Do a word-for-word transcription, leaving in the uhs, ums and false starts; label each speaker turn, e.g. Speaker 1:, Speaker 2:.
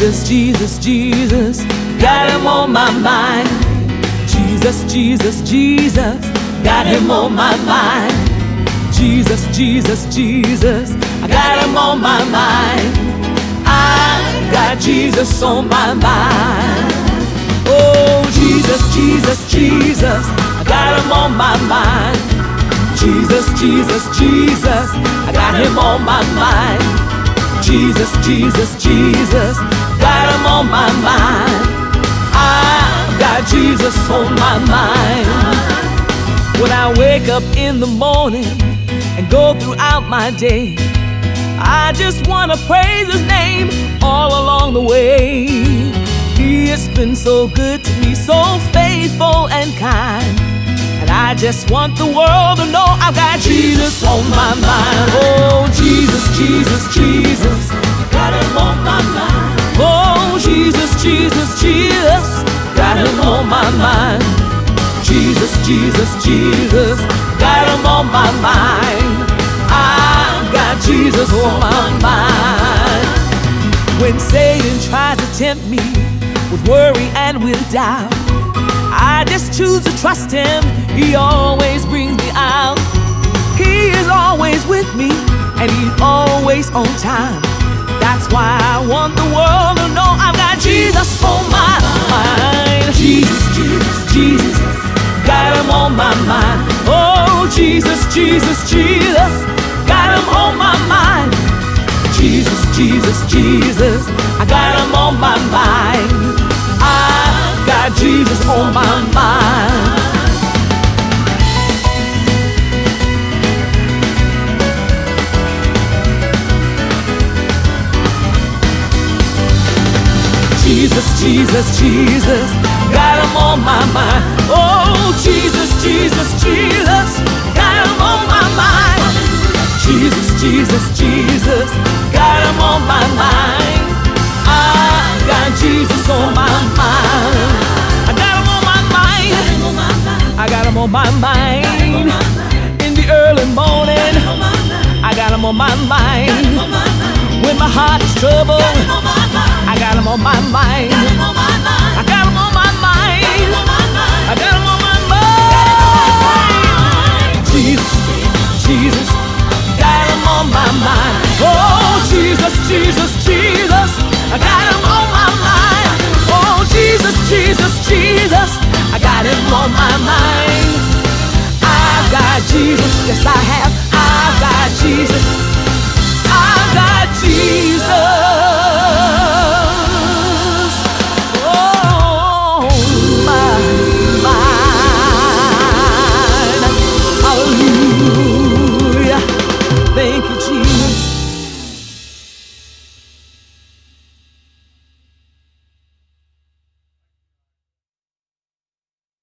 Speaker 1: Jesus, Jesus, Jesus, got him on my mind. Jesus, Jesus, Jesus, got him on my mind. Jesus, Jesus, Jesus, I got him on my mind. I got Jesus on my mind. Oh, Jesus, Jesus, Jesus, I got him on my mind. Jesus, Jesus, Jesus, I got him on my mind. Jesus, Jesus, Jesus, got him on my mind. I got Jesus on my mind. When I wake up in the morning and go throughout my day, I just wanna praise his name all along the way. He has been so good to me, so faithful and kind, and I just want the world to know I've got Jesus on my mind. Oh, Jesus, Jesus, Jesus, got him on my mind. Oh, Jesus, Jesus, Jesus, got him on my mind. Jesus, Jesus, Jesus, got him on my mind. I've got Jesus on my mind. When Satan tries to tempt me with worry and with doubt, I just choose to trust him. He always brings me out. He is always with me, and he's always on time. That's why I want the world to know I've got Jesus on my mind. Jesus, Jesus, Jesus, got him on my mind. Oh, Jesus, Jesus, Jesus, got him on my mind. Jesus, Jesus, Jesus, I got him on my mind. I got Jesus on my mind. Jesus, Jesus, Jesus, got him on my mind. Oh, Jesus, Jesus, Jesus, got him on my mind. Jesus, Jesus, Jesus, got him on my mind. I got Jesus on my mind. I got him on my mind. I got him on my mind. In the early morning, I got him on my mind. When my heart is troubled, I got him on my mind. I got him on my mind. I got him on my mind. Jesus, Jesus, got him on my mind. Oh, Jesus, Jesus, Jesus, I got him on my mind. Oh, Jesus, Jesus, Jesus, I got him on my mind. I've got Jesus, yes I have. I've got Jesus.